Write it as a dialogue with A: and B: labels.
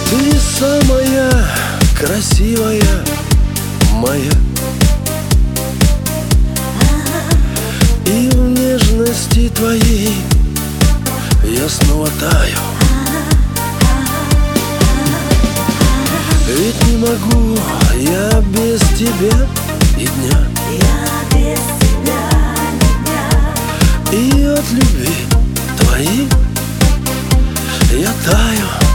A: Ты самая красивая моя, и в нежности твоей я снова таю. Ведь не могу я без тебя и дня,
B: Я без тебя ни дня.
A: и от любви твоей я таю.